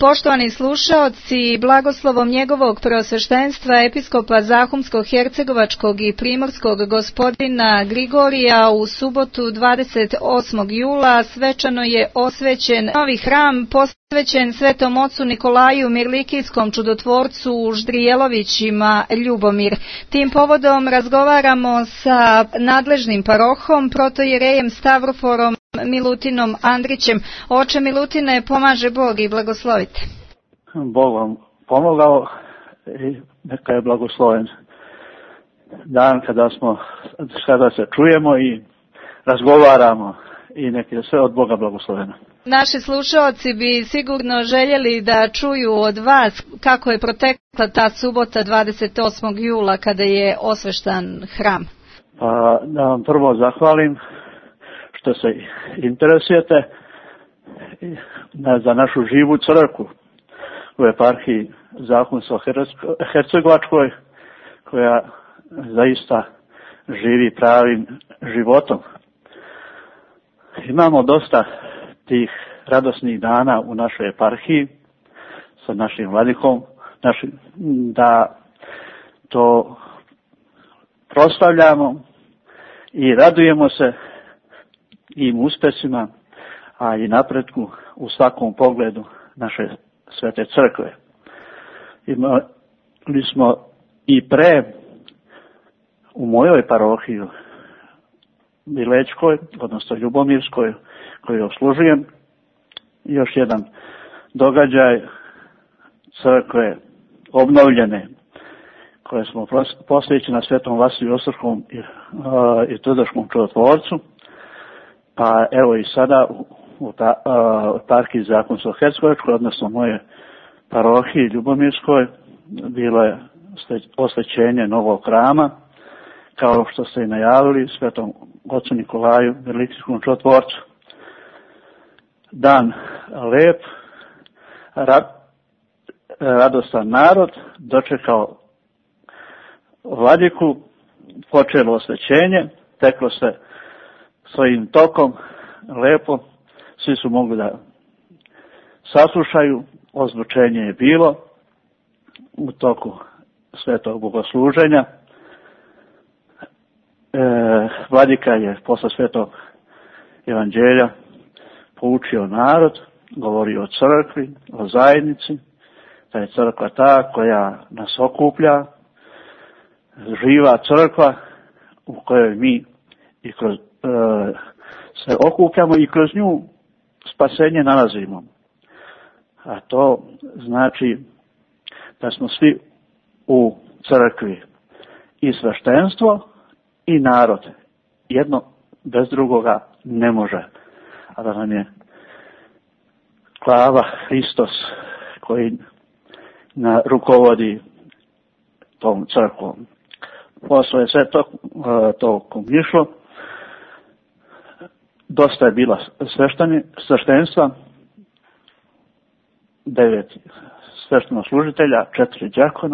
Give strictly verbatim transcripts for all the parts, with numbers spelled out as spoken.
Poštovani slušaoci, blagoslovom njegovog preosveštenstva episkopa Zahumsko-hercegovačkog i primorskog gospodina Grigorija u subotu dvadeset osmog jula svečano je osvećen novi hram posvećen Svetom ocu Nikolaju Mirlikijskom čudotvorcu u Ždrijelovićima Ljubomir. Tim povodom razgovaramo sa nadležnim parohom, protojerejem Stavroforom Milutinom Andrićem. Oče Milutine, pomaže Bog i blagoslovite. Bog vam pomogao i neka je blagosloven dan kada smo, kada se čujemo i razgovaramo i neka je sve od Boga blagosloveno. Naši slušaoci bi sigurno željeli da čuju od vas kako je protekla ta subota dvadeset osmog jula kada je osveštan hram. Pa da vam prvo zahvalim što se interesujete za našu živu crkvu u eparhiji Zahumsko-hercegovačkoj, koja zaista živi pravim životom. Imamo dosta tih radosnih dana u našoj eparhiji sa našim vladikom, našim, da to proslavljamo i radujemo se im uspesima, a i napretku u svakom pogledu naše svete crkve. Imali smo i pre u mojoj parohiji Bilečkoj, odnosno Ljubomirskoj, koju oslužujem, još jedan događaj crkve obnovljene, koje smo posvećeni na Svetom Vasiliju Ostroškom i, i Tvrdoškom čudotvorcu. Pa evo i sada u, u eparhiji Zahumsko-hercegovačkoj, odnosno moje parohiji Ljubomirskoj, bilo je osvećenje novog hrama, kao što ste i najavili, Svetom ocu Nikolaju Mirlikijskom čudotvorcu. Dan lep, rad, radostan narod dočekao vladiku, počelo osvećenje, teklo se svojim tokom lepo, svi su mogli da saslušaju, ozvučenje je bilo u toku svetog bogosluženja. E, vladika je posle svetog evanđelja poučio narod, govorio o crkvi, o zajednici, da je crkva ta koja nas okuplja, živa crkva u kojoj mi i kroz, e, se okupljamo i kroz nju spasenje nalazimo. A to znači da smo svi u crkvi, i sveštenstvo i narod. Jedno bez drugoga ne može. A da nam je glava Hristos koji na rukovodi tom crkvom. Posle je sve to, to komišlo. Dosta je bila sveštenstva, devet sveštenoslужitelja, četiri đakona.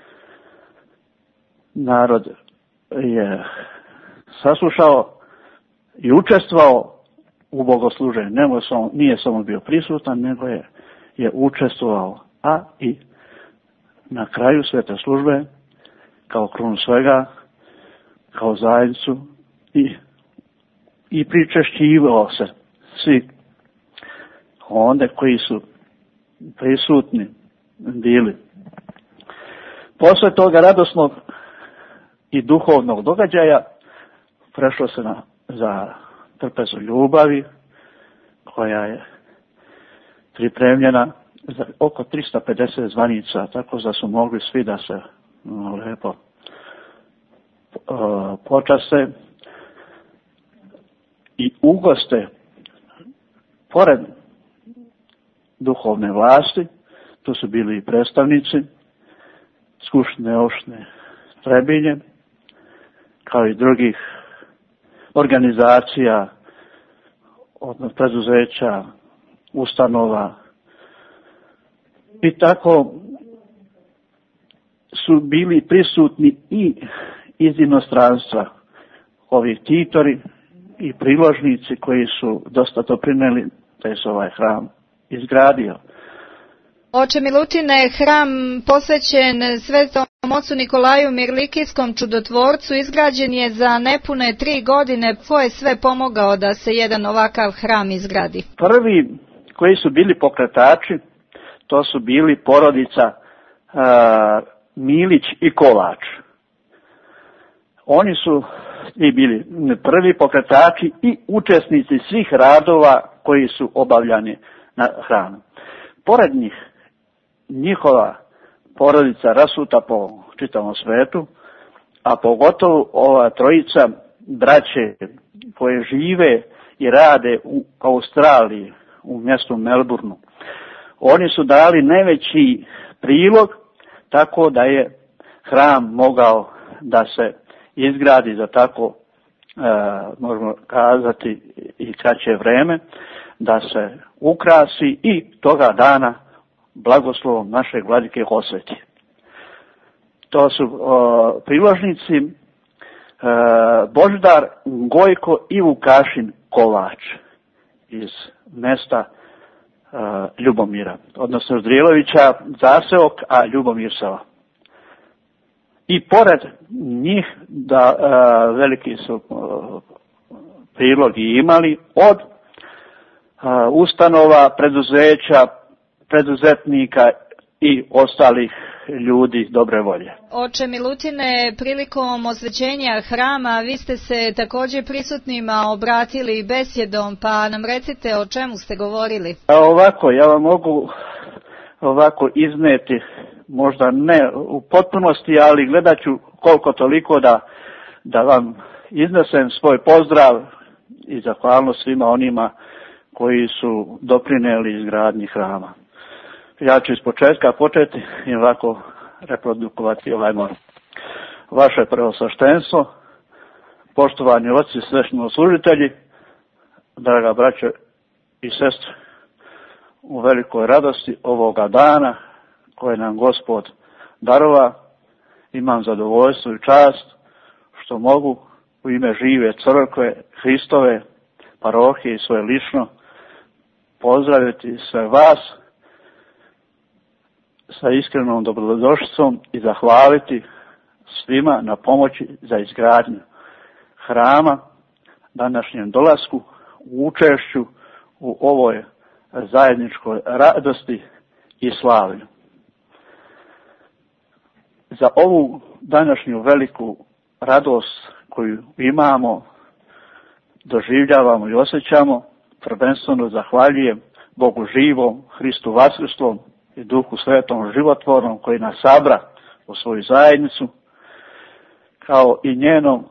Narod je saslušao i učestvovao u bogosluženju. Nije samo bio prisutan, nego je, je učestvovao. A i na kraju svete službe, kao krunu svega, kao zajednicu i, i pričešćivao se svi onda koji su prisutni bili. Posle toga radosnog i duhovnog događaja prešlo se na, za trpezu ljubavi, koja je pripremljena za oko tristo pedeset zvanica, tako da su mogli svi da se no, lepo uh, počaste i ugoste. Pored duhovne vlasti, tu su bili i predstavnici Skupštine opštine Trebinje, kao i drugih organizacija, od preduzeća, ustanova. I tako su bili prisutni i iz inostranstva ovi titori i priložnici koji su dosta doprineli da je se ovaj hram izgradio. Oče Milutine, hram posvećen Svetom ocu Nikolaju Mirlikijskom čudotvorcu izgrađen je za nepune tri godine. Ko je sve pomogao da se jedan ovakav hram izgradi? Prvi koji su bili pokretači, to su bili porodica uh, Milić i Kovač. Oni su i bili prvi pokretači i učesnici svih radova koji su obavljani na hramu. Pored njih, njihova porodica rasuta po čitavom svetu, a pogotovo ova trojica braće koje žive i rade u Australiji, u mjestu Melbourneu. Oni su dali najveći prilog tako da je hram mogao da se izgradi za tako, e, možemo kazati, i kraće vreme, da se ukrasi i toga dana blagoslovom našeg vladike osveti. To su o, priložnici e, Božidar Gojko i Vukašin Kovač iz mesta e, Ljubomira, odnosno Zdrijelovića zaseok, a Ljubomir sela. I pored njih da e, veliki su e, prilogi imali od e, ustanova, preduzeća, preduzetnika i ostalih ljudi dobre volje. Oče Milutine, prilikom osvećenja hrama vi ste se također prisutnima obratili besjedom, pa nam recite o čemu ste govorili. A ovako, ja vam mogu ovako izneti, možda ne u potpunosti, ali gledat ću koliko toliko da, da vam iznesem svoj pozdrav i zahvalnost svima onima koji su doprinijeli izgradnji hrama. Ja ću iz početka početi i ovako reprodukovati ovaj mor. Vaše preosveštenstvo, poštovani oci i sveštenoslужitelji, draga braćo i sestre, u velikoj radosti ovoga dana koje nam Gospod darova, imam zadovoljstvo i čast što mogu u ime žive crkve Hristove parohije i svoje lično pozdraviti sve vas sa iskrenom dobrodošlicom i zahvaliti svima na pomoći za izgradnju hrama, današnjem dolasku, u učešću u ovoj zajedničkoj radosti i slavlju. Za ovu današnju veliku radost koju imamo, doživljavamo i osjećamo, prvenstveno zahvaljujem Bogu živom, Hristu vaskrslom i Duhu Svetom životvornom koji nas sabra u svoju zajednicu, kao i njenom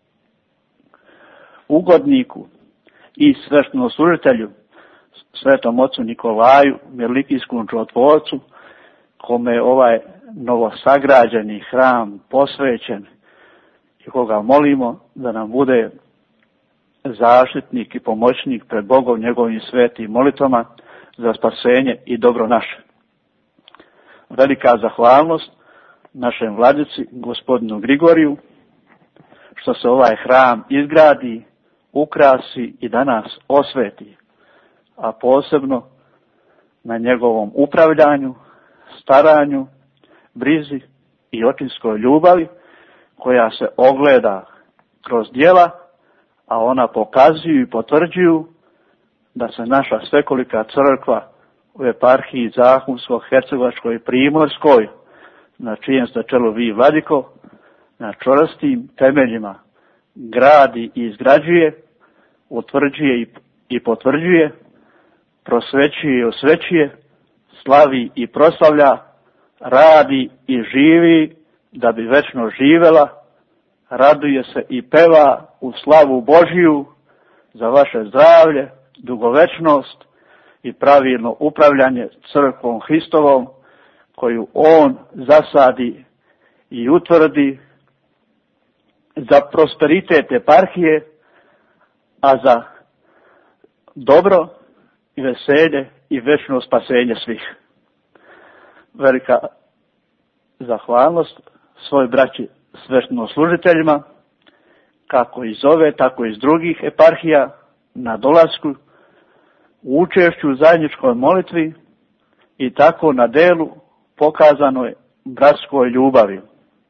ugodniku i sveštenoslужitelju, Svetom ocu Nikolaju Mirlikijskom čudotvorcu, kome je ovaj novosagrađeni hram posvećen i koga molimo da nam bude zaštitnik i pomoćnik pred Bogom njegovim svetim molitvama za spasenje i dobro naše. Velika zahvalnost našem vladici, gospodinu Grigoriju, što se ovaj hram izgradi, ukrasi i danas osveti, a posebno na njegovom upravljanju, staranju, brizi i očinskoj ljubavi koja se ogleda kroz djela, a ona pokazuju i potvrđuju da se naša svekolika crkva u eparhiji Zahumsko-Hercegovačkoj i Primorskoj, na čijem ste čelu vi, vladiko, na čvrstim temeljima gradi i izgrađuje, utvrđuje i potvrđuje, prosvećuje i osvećuje, slavi i proslavlja, radi i živi da bi večno živela, raduje se i peva u slavu Božiju za vaše zdravlje, dugovečnost i pravilno upravljanje crkvom Hristovom koju on zasadi i utvrdi za prosperitet eparhije, a za dobro i veselje i večno spasenje svih. Velika zahvalnost svoj braći sveštenoslужiteljima, kako iz ove, tako iz drugih eparhija, na dolasku, u učešću u zajedničkoj molitvi i tako na delu pokazano je bratskoj ljubavi.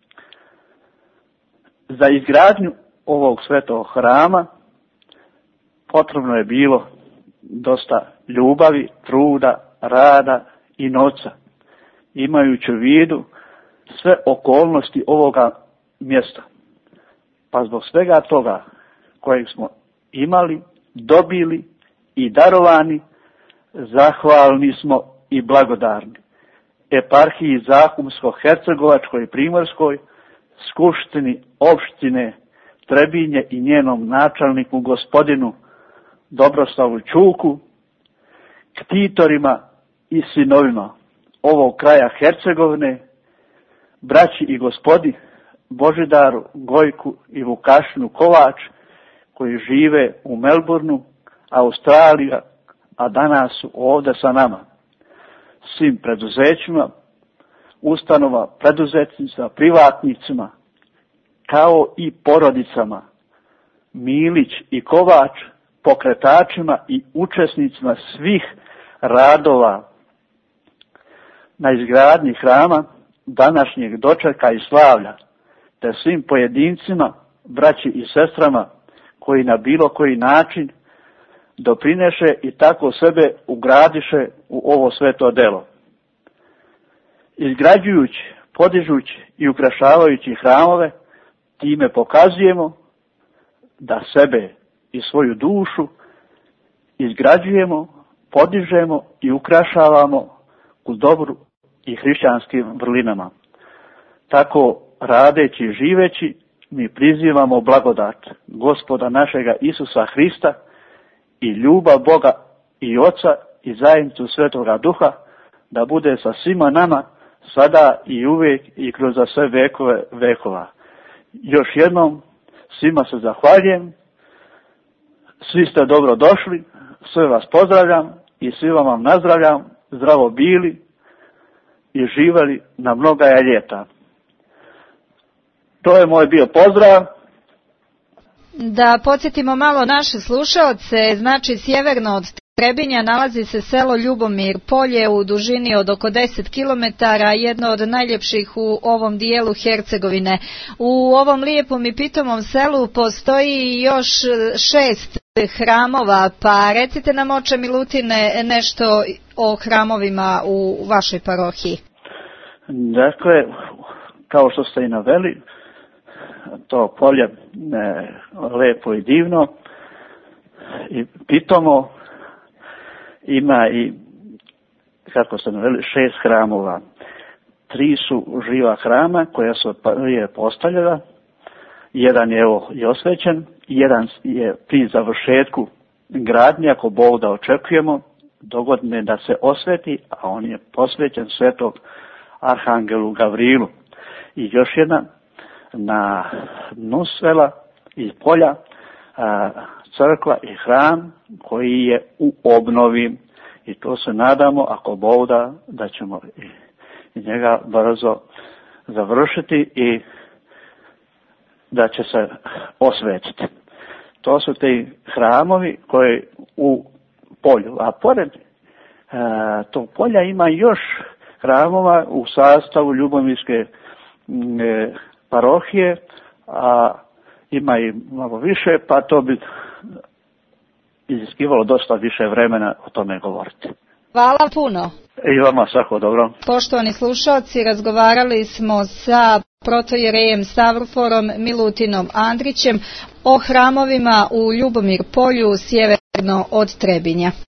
Za izgradnju ovog svetog hrama potrebno je bilo dosta ljubavi, truda, rada i novca, imajući u vidu sve okolnosti ovoga mjesta. Pa zbog svega toga kojeg smo imali, dobili i darovani, zahvalni smo i blagodarni eparhiji Zahumsko-Hercegovačkoj i Primorskoj, skupštini opštine Trebinje i njenom načelniku gospodinu Dobroslavu Čuku, ktitorima i sinovima ovog kraja Hercegovine, braći i gospodi Božidaru, Gojku i Vukašinu Kovač, koji žive u Melbourneu, Australija, a danas su ovdje sa nama. Svim preduzećima, ustanova, preduzetnicima, privatnicima, kao i porodicama Milić i Kovač, pokretačima i učesnicima svih radova na izgradnji hrama, današnjeg dočeka i slavlja, te svim pojedincima, braći i sestrama koji na bilo koji način doprineše i tako sebe ugradiše u ovo sveto delo. Izgrađujući, podižući i ukrašavajući hramove, time pokazujemo da sebe i svoju dušu izgrađujemo, podižemo i ukrašavamo u dobru i hrišćanskim vrlinama. Tako radeći i živeći mi prizivamo blagodat Gospoda našega Isusa Hrista i ljubav Boga i Oca i zajednicu Svetoga Duha da bude sa svima nama sada i uvijek i kroz za sve vekove vekova. Još jednom svima se zahvaljujem, svi ste dobro došli, sve vas pozdravljam i svima vam nazdravljam, zdravo bili i živjeli na mnogaja ljeta. To je moj bio pozdrav. Da podsjetimo malo naše slušaoce, znači sjeverno od Trebinja nalazi se selo Ljubomir Polje u dužini od oko deset kilometara, jedno od najljepših u ovom dijelu Hercegovine. U ovom lijepom i pitomom selu postoji još šest hramova, pa recite nam, oče Milutine, nešto o hramovima u vašoj parohiji. Dakle, kao što ste i naveli, to polje ne, lepo i divno i pitomo, ima i, kako ste naveli, šest hramova. Tri su živa hrama koja su prije postavljena, jedan je evo i osvećen, jedan je pri završetku gradnje, ako Bog da očekujemo, dogodine da se osveti, a on je posvećen svetog Arhangelu Gavrilu. I još jedna na dnu sela iz polja, a, crkva i hram koji je u obnovi i to se nadamo, ako Bog da, da ćemo i, i njega brzo završiti i da će se osvetiti. To su ti hramovi koji u polju, a pored a, tog polja ima još hramova u sastavu Ljubomirske e, parohije, a ima i malo više, pa to bi iziskivalo dosta više vremena o tome govoriti. Hvala puno. I vama svako dobro. Poštovani slušalci, razgovarali smo sa protojerejem Stavroforom Milutinom Andrićem o hramovima u Ljubomir Polju sjeverno od Trebinja.